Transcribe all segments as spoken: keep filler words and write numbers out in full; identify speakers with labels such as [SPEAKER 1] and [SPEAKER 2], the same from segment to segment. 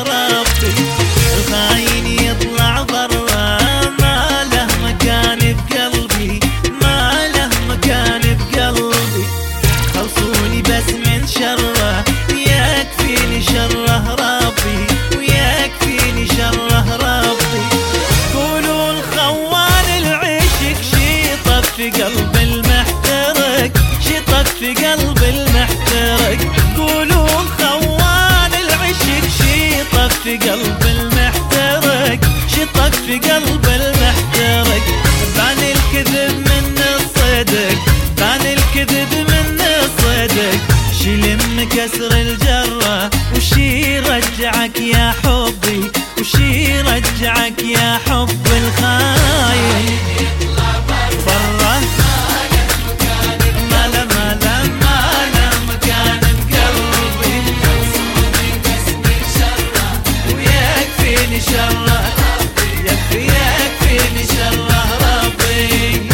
[SPEAKER 1] ربي. الخاين يطلع برا ما له مكان بقلبي، ما له مكان بقلبي. خلصوني بس من شره يكفيني شره ربي، ويكفيني شره ربي. قولوا الخوان العشق شيطة في قلب المحترق، شيطة في قلب المحترق. قولوا الخوان العشق شيطة في قلب المحترق، شيطة في قلب المحترق. بان الكذب من الصدق، بان الكذب من الصدق. شي لم كسر الجرة وشي رجعك يا حبي، وشي رجعك يا حب الخاين. برا ما له ما له ما له مكان بقلبي، ويكفيني شره، يكفي يكفيني شره ربي.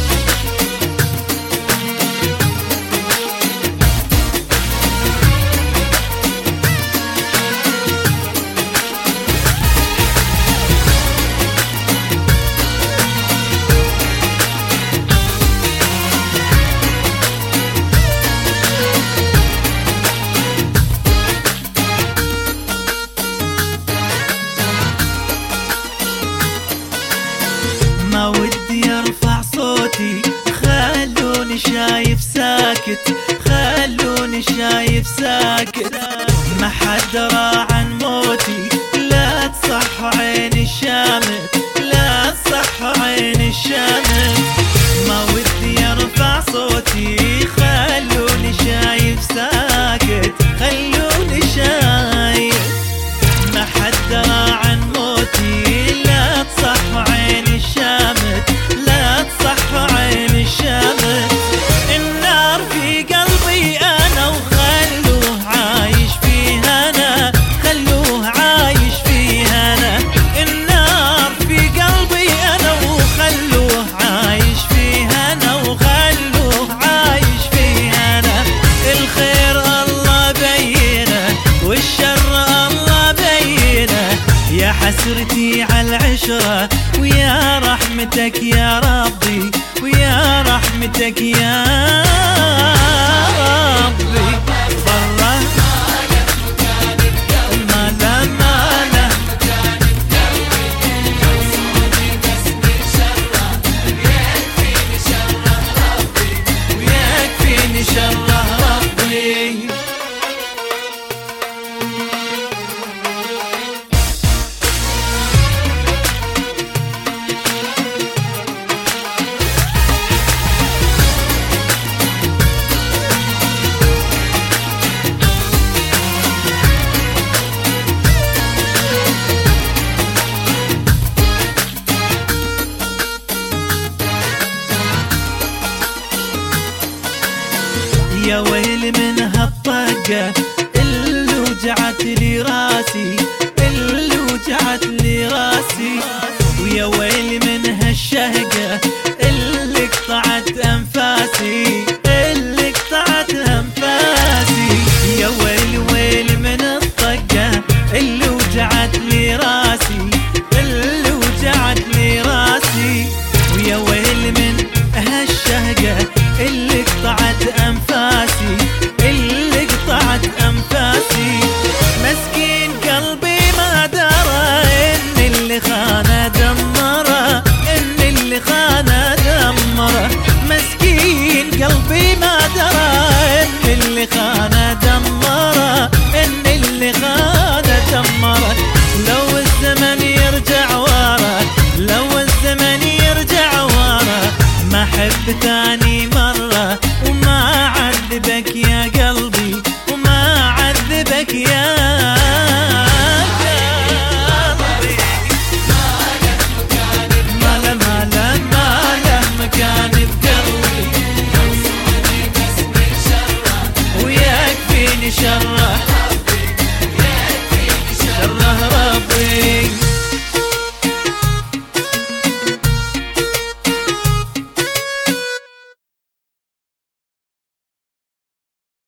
[SPEAKER 1] ما ودي ارفع صوتي، خلوني شايف ساكت، خلوني شايف ساكت. ما حد درى عن موتي، لا تصح عين الشامت، لا تصح عين الشامت. ما ودي ارفع صوتي، خلوني شايف ساكت، خلوني شايف. ما حد درى عن موتي، لا تصح عين الشامت، لا تصح عين الشامت. النار في قلبي انا وخلوه عايش فيها انا، خلوه عايش فيها انا. النار في قلبي انا وخلوه عايش فيها انا، وخلوه عايش فيها انا. الخير الله بينه والشر الله بينه. يا حسرتي على العشرة ويا رحمتك يا ربي، ويا رحمتك يا ربي. برا ما له ما له ويكفيني شره ربي. يا ويلي من هالطقة